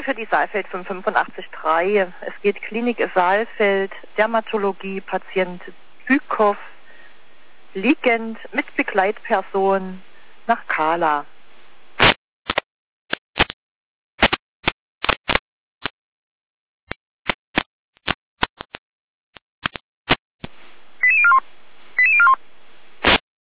für die Saalfeld 585.3. Es geht Klinik Saalfeld, Dermatologie, Patient Bükow, liegend mit Begleitperson nach Kala.